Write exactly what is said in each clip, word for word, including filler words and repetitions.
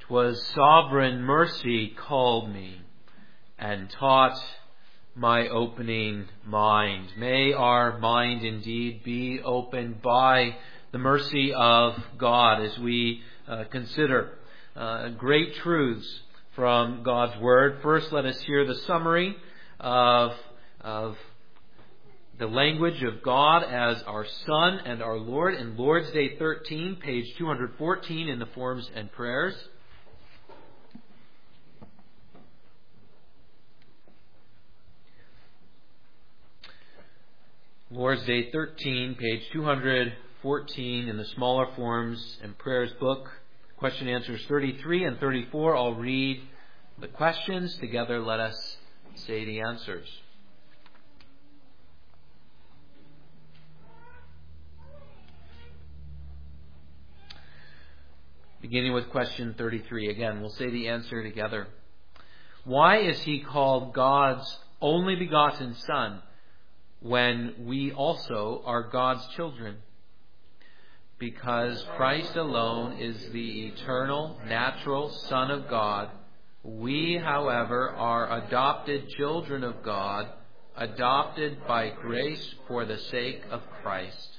'Twas sovereign mercy called me and taught my opening mind. May our mind indeed be opened by the mercy of God as we uh, consider uh, great truths from God's Word. First, let us hear the summary of, of the language of God as our Son and our Lord in Lord's Day thirteen, page two hundred fourteen in the Forms and Prayers. Lord's Day thirteen, page two hundred fourteen in the Smaller Forms and Prayers book. Question answers thirty-three and thirty-four. I'll read the questions. Together let us say the answers. Beginning with question thirty-three. Again, we'll say the answer together. Why is he called God's only begotten Son when we also are God's children? Because Christ alone is the eternal, natural Son of God. We, however, are adopted children of God, adopted by grace for the sake of Christ.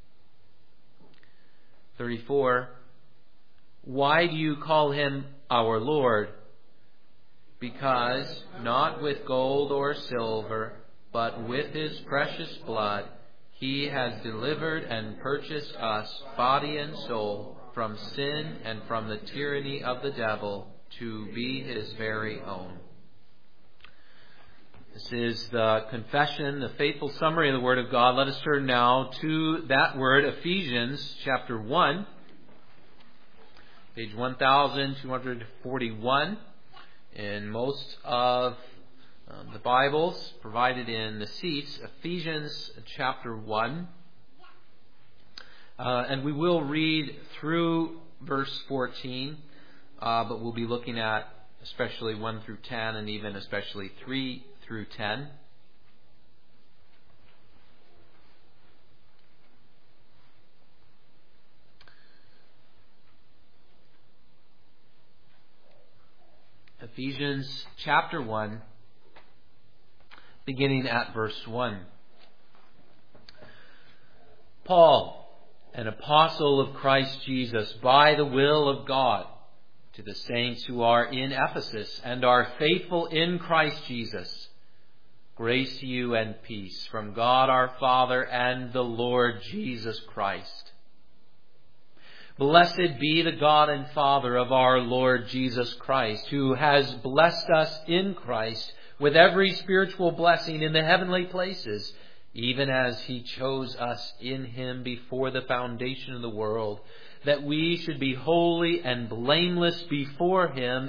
thirty-four. Why do you call him our Lord? Because not with gold or silver, but with his precious blood, he has delivered and purchased us, body and soul, from sin and from the tyranny of the devil, to be his very own. This is the confession, the faithful summary of the Word of God. Let us turn now to that word, Ephesians chapter one, page one thousand two hundred forty-one. In most of um, the Bibles provided in the seats, Ephesians chapter one. Uh, and we will read through verse fourteen, uh, but we'll be looking at especially one through ten and even especially three through ten. Ephesians chapter one, beginning at verse one. Paul, an apostle of Christ Jesus, by the will of God, to the saints who are in Ephesus and are faithful in Christ Jesus, grace to you and peace from God our Father and the Lord Jesus Christ. Blessed be the God and Father of our Lord Jesus Christ, who has blessed us in Christ with every spiritual blessing in the heavenly places, even as he chose us in him before the foundation of the world, that we should be holy and blameless before him.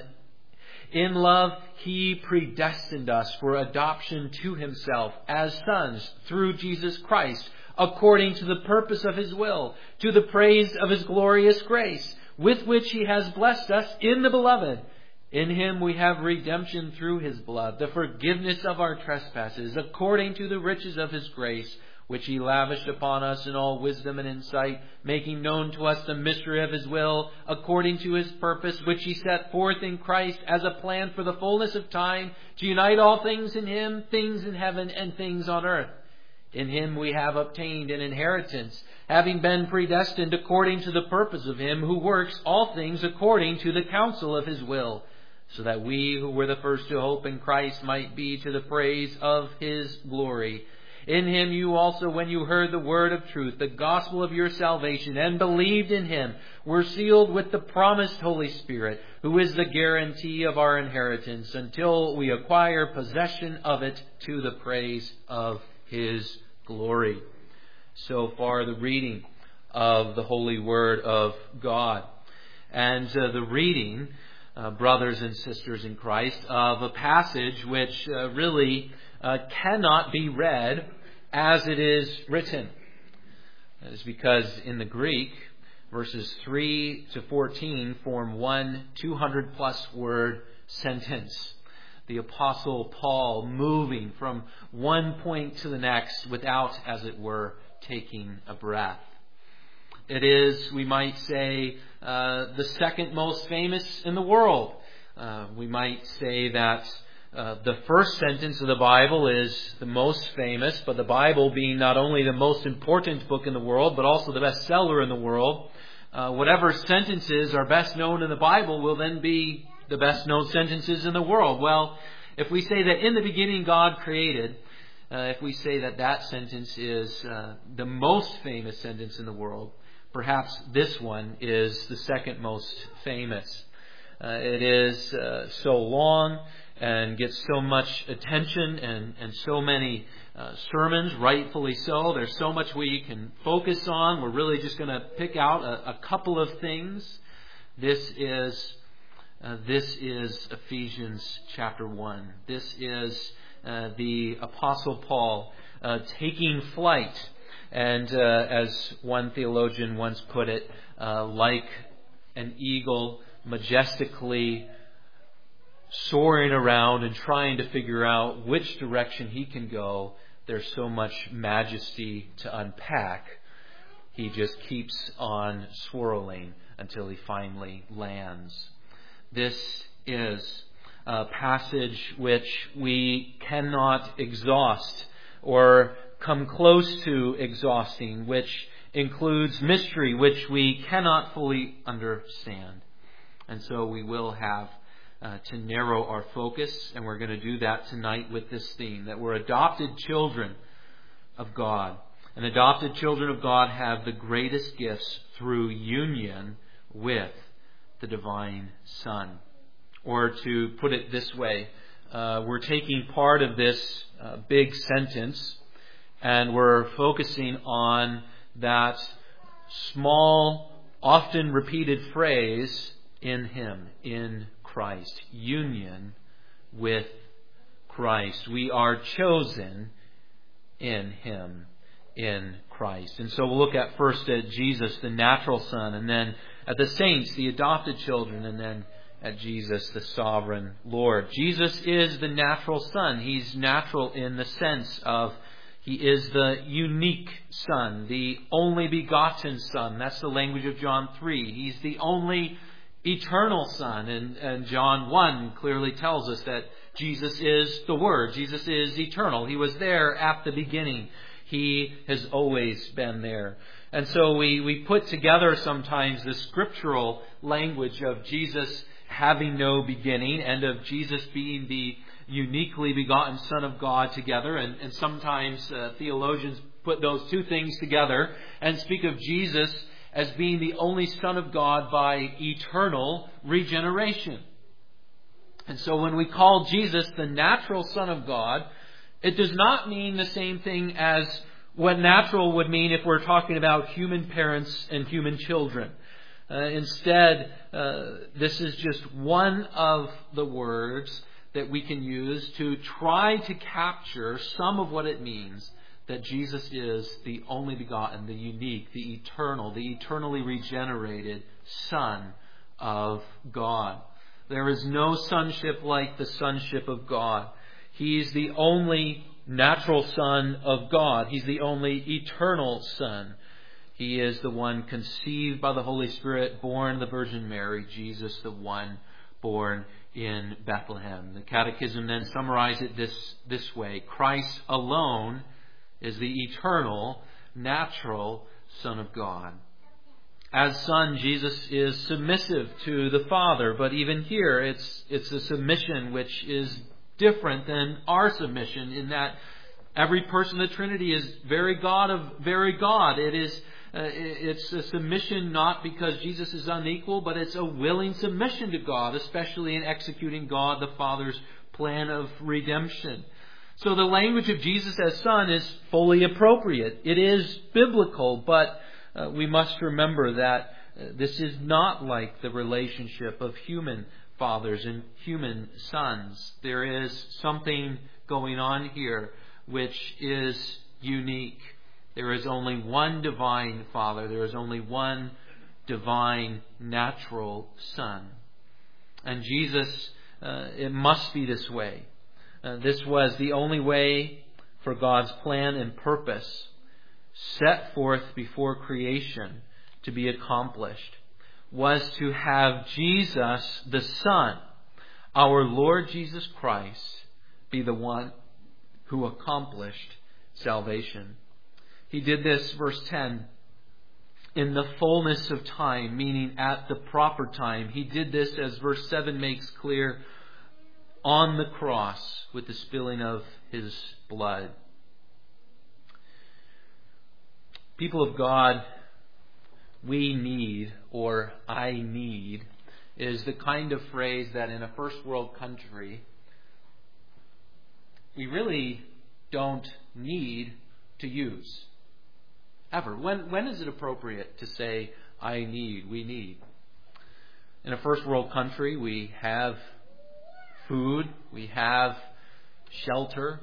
In love, he predestined us for adoption to himself as sons through Jesus Christ, according to the purpose of his will, to the praise of his glorious grace, with which he has blessed us in the Beloved. In him we have redemption through his blood, the forgiveness of our trespasses, according to the riches of his grace, which he lavished upon us in all wisdom and insight, making known to us the mystery of his will, according to his purpose, which he set forth in Christ as a plan for the fullness of time, to unite all things in him, things in heaven and things on earth. In him we have obtained an inheritance, having been predestined according to the purpose of him who works all things according to the counsel of his will, so that we who were the first to hope in Christ might be to the praise of his glory. In him you also, when you heard the word of truth, the gospel of your salvation, and believed in him, were sealed with the promised Holy Spirit, who is the guarantee of our inheritance, until we acquire possession of it to the praise of his glory. So far the reading of the holy word of God. And uh, the reading, uh, brothers and sisters in Christ, of a passage which uh, really uh, cannot be read as it is written. That is because in the Greek, verses three to fourteen form one two hundred plus word sentence. The Apostle Paul moving from one point to the next without, as it were, taking a breath. It is, we might say, uh, the second most famous in the world. Uh, we might say that uh, the first sentence of the Bible is the most famous, but the Bible being not only the most important book in the world, but also the bestseller in the world, uh, whatever sentences are best known in the Bible will then be the best known sentences in the world. Well, if we say that in the beginning God created, uh, if we say that that sentence is uh, the most famous sentence in the world, perhaps this one is the second most famous. Uh, it is uh, so long and gets so much attention and, and so many uh, sermons, rightfully so. There's so much we can focus on. We're really just going to pick out a, a couple of things. This is uh, this is Ephesians chapter one. This is uh, the Apostle Paul uh, taking flight. And uh, as one theologian once put it, uh, like an eagle majestically soaring around and trying to figure out which direction he can go, there's so much majesty to unpack. He just keeps on swirling until he finally lands. This is a passage which we cannot exhaust or come close to exhausting, which includes mystery which we cannot fully understand. And so we will have uh, to narrow our focus, and we're going to do that tonight with this theme, that we're adopted children of God. And adopted children of God have the greatest gifts through union with the divine Son. Or to put it this way, uh, we're taking part of this uh, big sentence, and we're focusing on that small, often repeated phrase, in Him, in Christ. Union with Christ. We are chosen in Him, in Christ. And so we'll look at first at Jesus, the natural Son, and then at the saints, the adopted children, and then at Jesus, the sovereign Lord. Jesus is the natural Son. He's natural in the sense of He is the unique Son, the only begotten Son. That's the language of John three. He's the only eternal Son. And, and John one clearly tells us that Jesus is the Word. Jesus is eternal. He was there at the beginning. He has always been there. And so we, we put together sometimes the scriptural language of Jesus having no beginning and of Jesus being the uniquely begotten Son of God together. And, and sometimes uh, theologians put those two things together and speak of Jesus as being the only Son of God by eternal regeneration. And so when we call Jesus the natural Son of God, it does not mean the same thing as what natural would mean if we're talking about human parents and human children. Uh, instead, uh, this is just one of the words that we can use to try to capture some of what it means that Jesus is the only begotten, the unique, the eternal, the eternally regenerated Son of God. There is no sonship like the sonship of God. He's the only natural Son of God. He's the only eternal Son. He is the one conceived by the Holy Spirit, born of the Virgin Mary, Jesus, the one born in Bethlehem. The Catechism then summarizes it this, this way. Christ alone is the eternal, natural Son of God. As Son, Jesus is submissive to the Father, but even here it's it's a submission which is different than our submission in that every person of the Trinity is very God of very God. It is uh, it's a submission not because Jesus is unequal, but it's a willing submission to God, especially in executing God the Father's plan of redemption. So the language of Jesus as Son is fully appropriate. It is biblical, but uh, we must remember that uh, this is not like the relationship of human fathers and human sons. There is something going on here which is unique. There is only one divine Father. There is only one divine natural Son. And Jesus, uh, it must be this way. Uh, this was the only way for God's plan and purpose set forth before creation to be accomplished was to have Jesus, the Son, our Lord Jesus Christ, be the one who accomplished salvation. He did this, verse ten, in the fullness of time, meaning at the proper time. He did this, as verse seven makes clear, on the cross with the spilling of His blood. People of God, we need, or I need, is the kind of phrase that in a first world country we really don't need to use. Ever. When, when is it appropriate to say, I need, we need? In a first world country, we have food, we have shelter.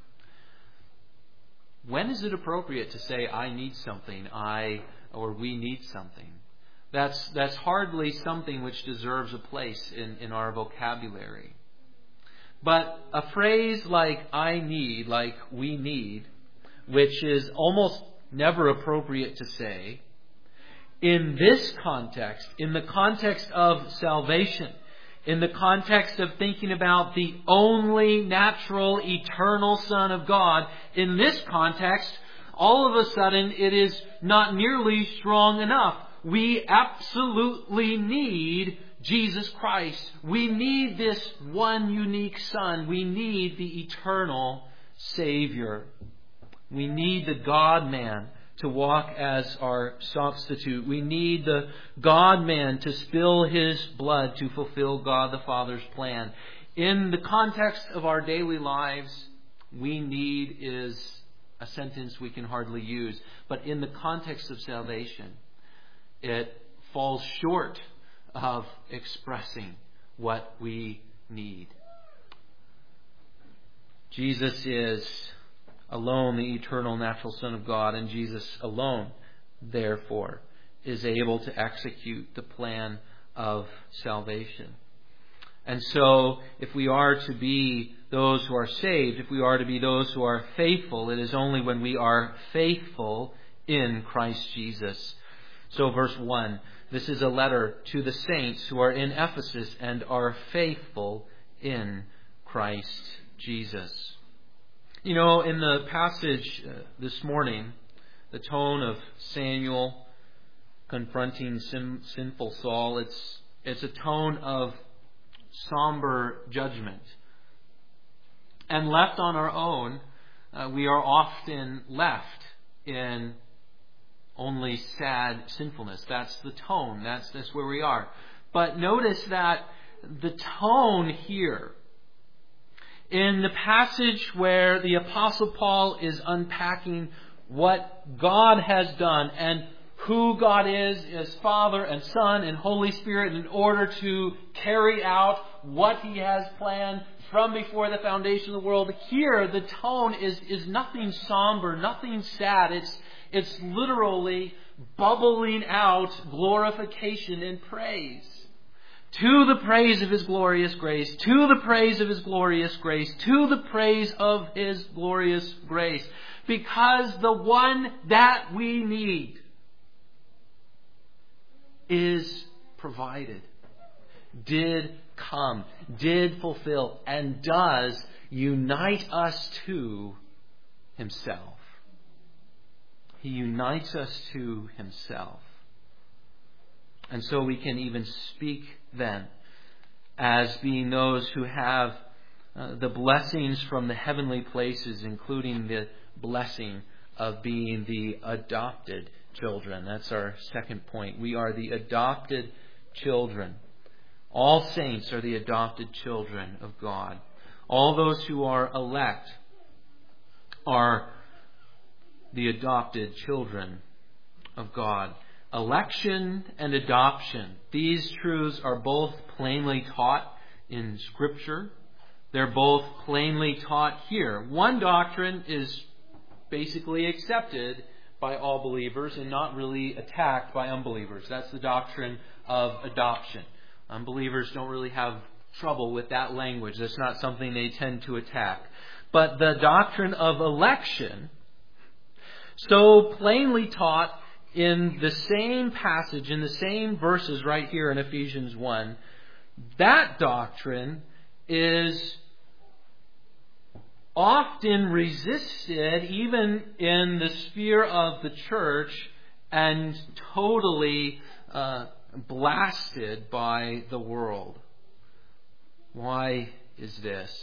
When is it appropriate to say, I need something, I or we need something? That's that's hardly something which deserves a place in, in our vocabulary. But a phrase like I need, like we need, which is almost never appropriate to say, in this context, in the context of salvation, in the context of thinking about the only natural, eternal Son of God, in this context, all of a sudden it is not nearly strong enough. We absolutely need Jesus Christ. We need this one unique Son. We need the eternal Savior. We need the God-man to walk as our substitute. We need the God-man to spill His blood to fulfill God the Father's plan. In the context of our daily lives, we need is a sentence we can hardly use. But in the context of salvation, it falls short of expressing what we need. Jesus is alone the eternal natural Son of God, and Jesus alone, therefore, is able to execute the plan of salvation. And so, if we are to be those who are saved, if we are to be those who are faithful, it is only when we are faithful in Christ Jesus. So verse one, this is a letter to the saints who are in Ephesus and are faithful in Christ Jesus. You know, in the passage uh, this morning, the tone of Samuel confronting sin, sinful Saul, it's it's a tone of somber judgment. And left on our own, uh, we are often left in only sad sinfulness. That's the tone. That's, that's where we are. But notice that the tone here, in the passage where the Apostle Paul is unpacking what God has done and who God is as Father and Son and Holy Spirit in order to carry out what He has planned from before the foundation of the world. Here, the tone is, is nothing somber, nothing sad. It's, it's literally bubbling out glorification and praise. To the praise of His glorious grace, to the praise of His glorious grace, to the praise of His glorious grace. Because the one that we need is provided, did come, did fulfill, and does unite us to Himself. He unites us to Himself. And so we can even speak then as being those who have uh, the blessings from the heavenly places, including the blessing of being the adopted children. That's our second point. We are the adopted children. All saints are the adopted children of God. All those who are elect are the adopted children of God. Election and adoption. These truths are both plainly taught in Scripture. They're both plainly taught here. One doctrine is basically accepted by all believers and not really attacked by unbelievers. That's the doctrine of adoption. Unbelievers don't really have trouble with that language. That's not something they tend to attack. But the doctrine of election, so plainly taught in the same passage, in the same verses right here in Ephesians one, that doctrine is often resisted even in the sphere of the church and totally uh, blasted by the world. Why is this?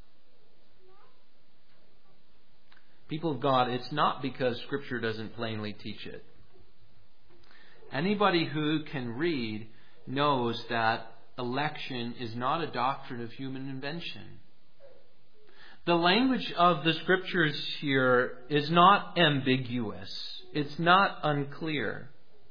People of God, it's not because Scripture doesn't plainly teach it. Anybody who can read knows that election is not a doctrine of human invention. The language of the Scriptures here is not ambiguous. It's not unclear.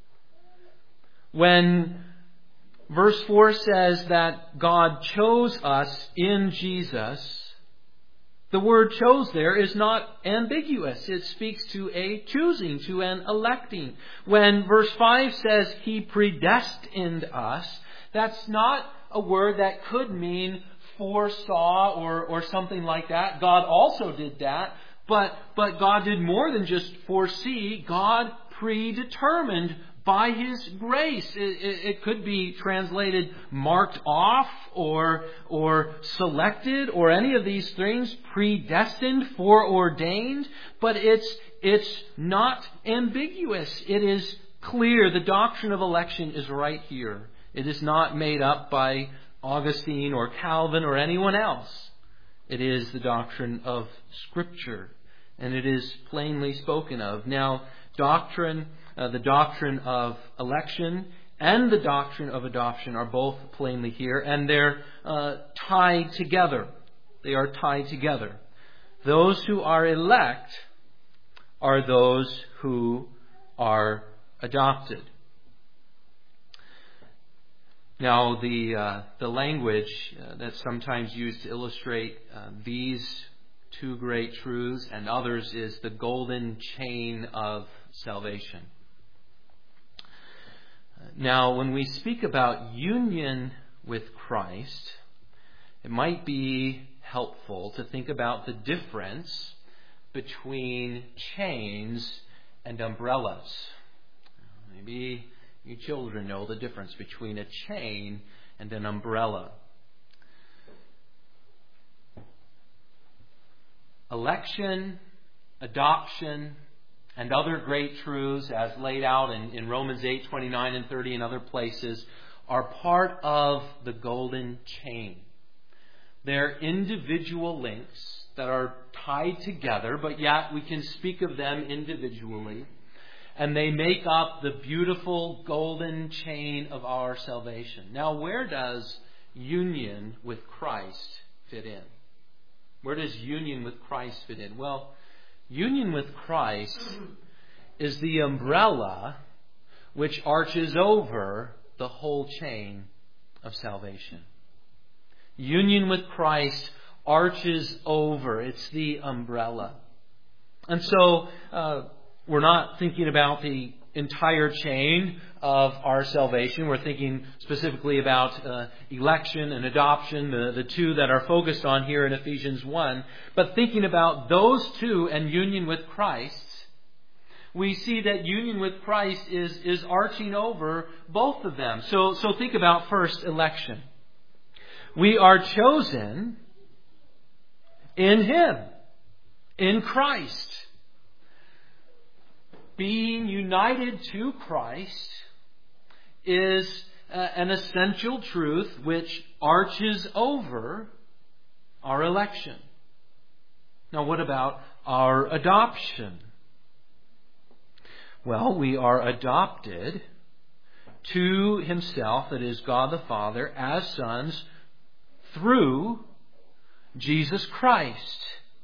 When verse four says that God chose us in Jesus, the word chose there is not ambiguous. It speaks to a choosing, to an electing. When verse five says He predestined us, that's not a word that could mean foresaw or, or something like that. God also did that. But, but God did more than just foresee. God predetermined by His grace. It, it, it could be translated marked off or, or selected or any of these things, predestined, foreordained. But it's, it's not ambiguous. It is clear. The doctrine of election is right here. It is not made up by Augustine or Calvin or anyone else. It is the doctrine of Scripture, and it is plainly spoken of. Now, doctrine, uh, the doctrine of election and the doctrine of adoption are both plainly here, and they're uh, tied together. They are tied together. Those who are elect are those who are adopted. Now, the uh, the language uh, that's sometimes used to illustrate uh, these two great truths and others is the golden chain of salvation. Now, when we speak about union with Christ, it might be helpful to think about the difference between chains and umbrellas. Maybe you children know the difference between a chain and an umbrella. Election, adoption, and other great truths as laid out in, in Romans eight, twenty-nine and thirty and other places are part of the golden chain. They're individual links that are tied together, but yet we can speak of them individually. And they make up the beautiful golden chain of our salvation. Now, where does union with Christ fit in? Where does union with Christ fit in? Well, union with Christ is the umbrella which arches over the whole chain of salvation. Union with Christ arches over. It's the umbrella. And so, uh, we're not thinking about the entire chain of our salvation. We're thinking specifically about uh, election and adoption, the, the two that are focused on here in Ephesians one. But thinking about those two and union with Christ, we see that union with Christ is, is arching over both of them. So, so think about first election. We are chosen in Him, in Christ. Being united to Christ is uh, an essential truth which arches over our election. Now, what about our adoption? Well, we are adopted to Himself, that is God the Father, as sons through Jesus Christ.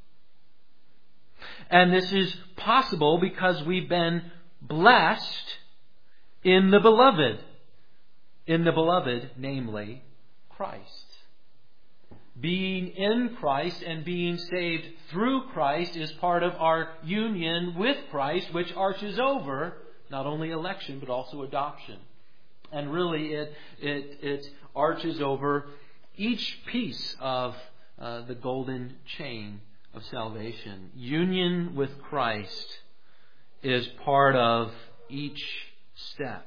And this is possible because we've been blessed in the beloved. In the beloved, namely Christ. Being in Christ and being saved through Christ is part of our union with Christ, which arches over not only election but also adoption. And really it it, it arches over each piece of uh, the golden chain of salvation. Union with Christ is part of each step.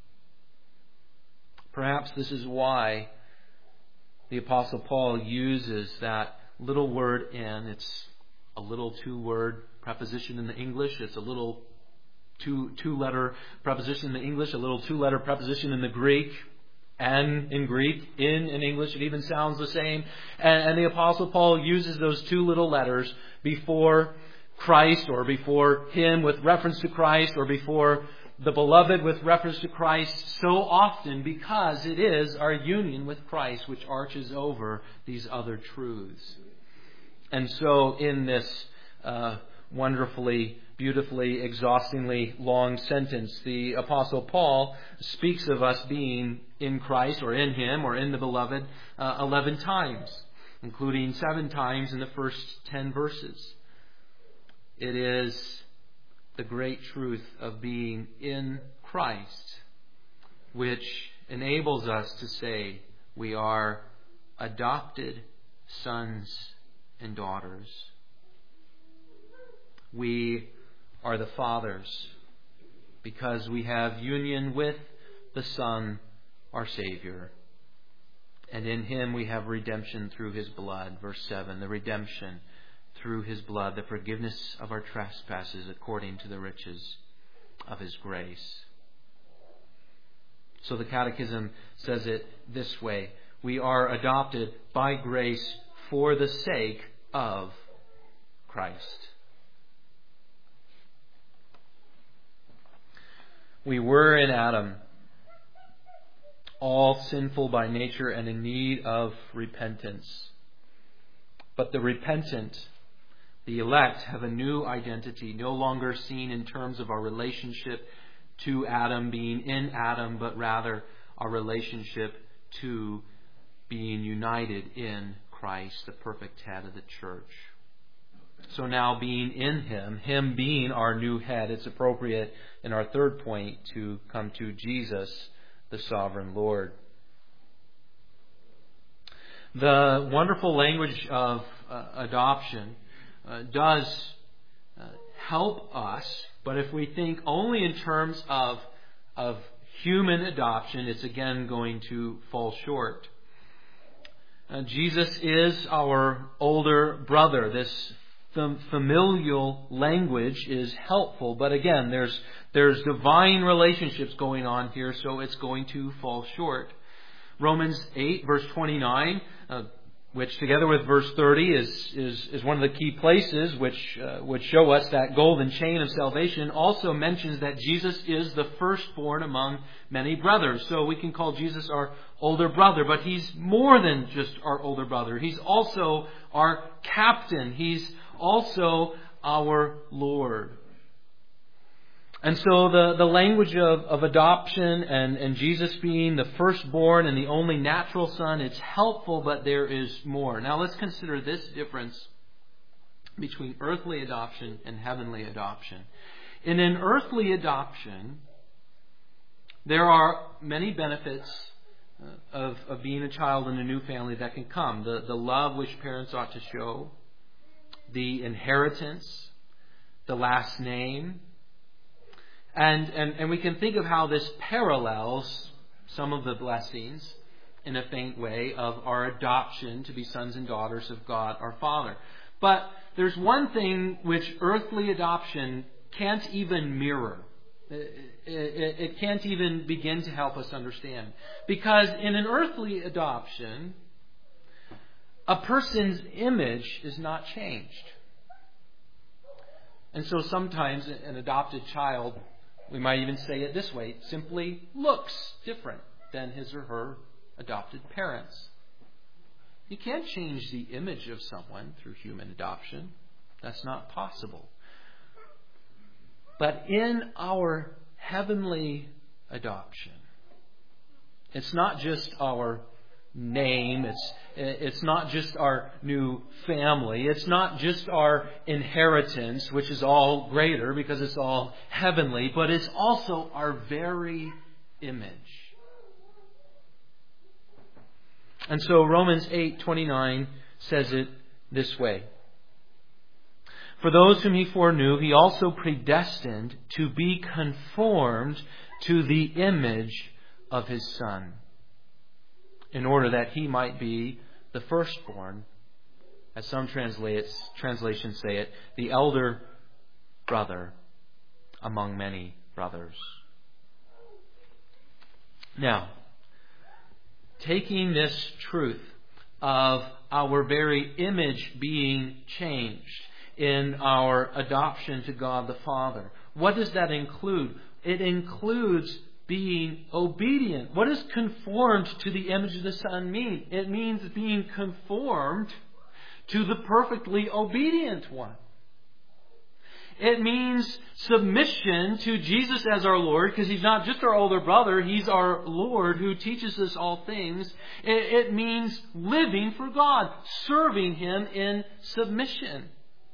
Perhaps this is why the Apostle Paul uses that little word "in." It's a little two-word preposition in the English. It's a little two, two-letter preposition in the English, a little two-letter preposition in the Greek. "And" in Greek, "in" in English, it even sounds the same. And, and the Apostle Paul uses those two little letters before Christ, or before Him with reference to Christ, or before the beloved with reference to Christ, so often because it is our union with Christ which arches over these other truths. And so in this uh, wonderfully, beautifully, exhaustingly long sentence, the Apostle Paul speaks of us being in Christ, or in Him, or in the beloved, uh, eleven times, including seven times in the first ten verses. It is the great truth of being in Christ which enables us to say we are adopted sons and daughters. We are the Father's because we have union with the Son, our Savior. And in Him we have redemption through His blood. Verse seven, the redemption through His blood, the forgiveness of our trespasses according to the riches of His grace. So the Catechism says it this way: we are adopted by grace for the sake of Christ. We were in Adam, all sinful by nature and in need of repentance. But the repentant, the elect, have a new identity, no longer seen in terms of our relationship to Adam, being in Adam, but rather our relationship to being united in Christ, the perfect head of the church. So now, being in Him, Him being our new head, it's appropriate in our third point to come to Jesus, the sovereign Lord. The wonderful language of uh, adoption uh, does uh, help us, but if we think only in terms of, of human adoption, it's again going to fall short. Uh, Jesus is our older brother. This fam- familial language is helpful, but again, there's there's divine relationships going on here, so it's going to fall short. Romans eight, verse twenty-nine, uh, which together with verse thirty is, is, is one of the key places which uh, would show us that golden chain of salvation, also mentions that Jesus is the firstborn among many brothers. So we can call Jesus our older brother, but He's more than just our older brother. He's also our captain. He's also our Lord. And so the, the language of, of adoption and, and Jesus being the firstborn and the only natural son, it's helpful, but there is more. Now let's consider this difference between earthly adoption and heavenly adoption. In an earthly adoption, there are many benefits of, of being a child in a new family that can come. The, the love which parents ought to show, the inheritance, the last name. And, and and we can think of how this parallels some of the blessings in a faint way of our adoption to be sons and daughters of God our Father. But there's one thing which earthly adoption can't even mirror. It, it, it can't even begin to help us understand. Because in an earthly adoption, a person's image is not changed. And so sometimes an adopted child, we might even say it this way, simply looks different than his or her adopted parents. You can't change the image of someone through human adoption. That's not possible. But in our heavenly adoption, it's not just our name, it's it's not just our new family, it's not just our inheritance, which is all greater because it's all heavenly, but it's also our very image. And so Romans eight twenty-nine says it this way: For those whom He foreknew, He also predestined to be conformed to the image of His Son, in order that He might be the firstborn, as some translates, translations say it, the elder brother among many brothers. Now, taking this truth of our very image being changed in our adoption to God the Father, what does that include? It includes being obedient. What does conformed to the image of the Son mean? It means being conformed to the perfectly obedient one. It means submission to Jesus as our Lord, because He's not just our older brother, He's our Lord who teaches us all things. It, it means living for God, serving Him in submission.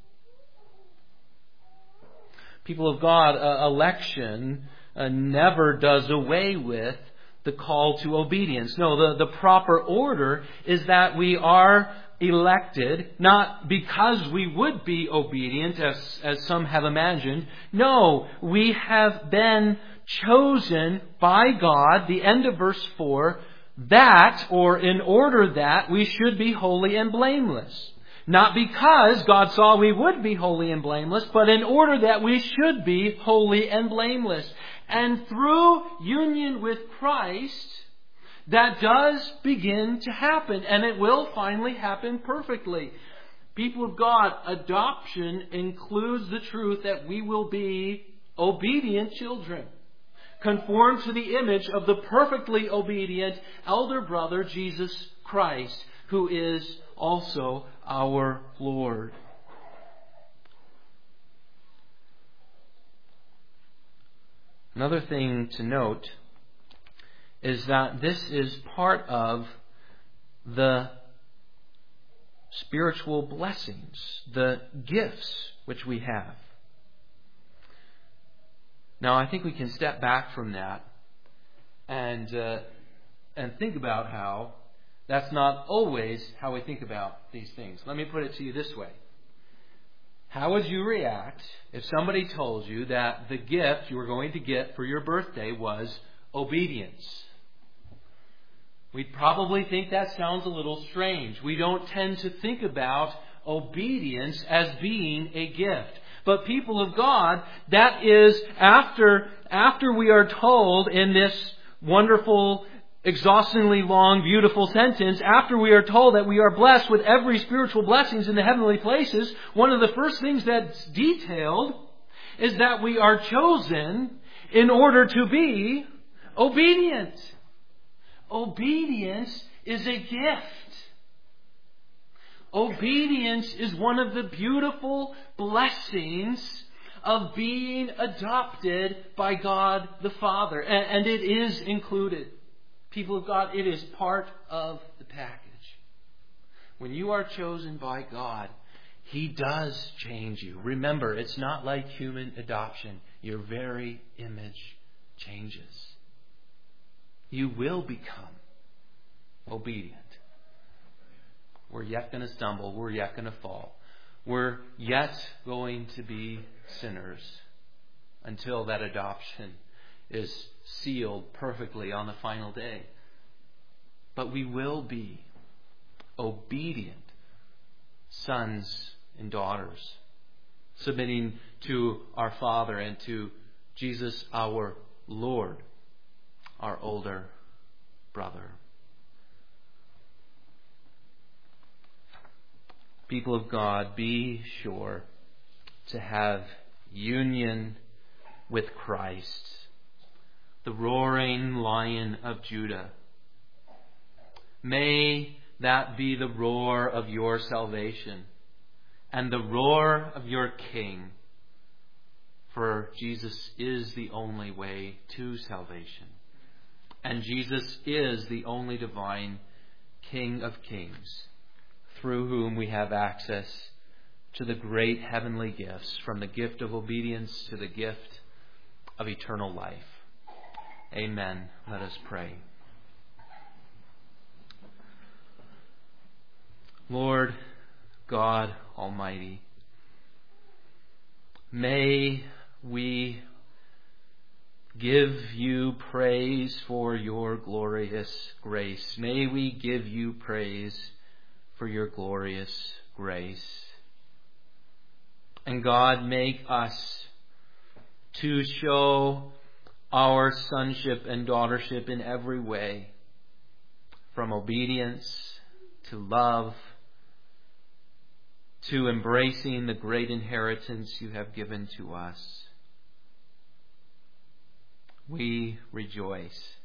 People of God, uh, election uh, never does away with the call to obedience. No, the, the proper order is that we are elected, not because we would be obedient, as, as some have imagined. No, we have been chosen by God, the end of verse four, that, or in order that, we should be holy and blameless. Not because God saw we would be holy and blameless, but in order that we should be holy and blameless. And through union with Christ, that does begin to happen, and it will finally happen perfectly. People of God, adoption includes the truth that we will be obedient children, conformed to the image of the perfectly obedient elder brother, Jesus Christ, who is also our Lord. Another thing to note is that this is part of the spiritual blessings, the gifts which we have. Now, I think we can step back from that and uh, and think about how that's not always how we think about these things. Let me put it to you this way. How would you react if somebody told you that the gift you were going to get for your birthday was obedience? We'd probably think that sounds a little strange. We don't tend to think about obedience as being a gift. But people of God, that is after, after we are told in this wonderful, exhaustingly long, beautiful sentence, after we are told that we are blessed with every spiritual blessings in the heavenly places, one of the first things that's detailed is that we are chosen in order to be obedient. Obedience is a gift. Obedience is one of the beautiful blessings of being adopted by God the Father. And it is included. People of God, it is part of the package. When you are chosen by God, He does change you. Remember, it's not like human adoption. Your very image changes. You will become obedient. We're yet going to stumble. We're yet going to fall. We're yet going to be sinners until that adoption is sealed perfectly on the final day. But we will be obedient sons and daughters, submitting to our Father and to Jesus our Lord, our older brother. People of God, be sure to have union with Christ, the roaring Lion of Judah. May that be the roar of your salvation and the roar of your King. For Jesus is the only way to salvation. And Jesus is the only divine King of Kings, through whom we have access to the great heavenly gifts, from the gift of obedience to the gift of eternal life. Amen. Let us pray. Lord God Almighty, May we give you praise for your glorious grace. May we give you praise for your glorious grace. And God, make us to show our sonship and daughtership in every way, from obedience to love to embracing the great inheritance you have given to us. We rejoice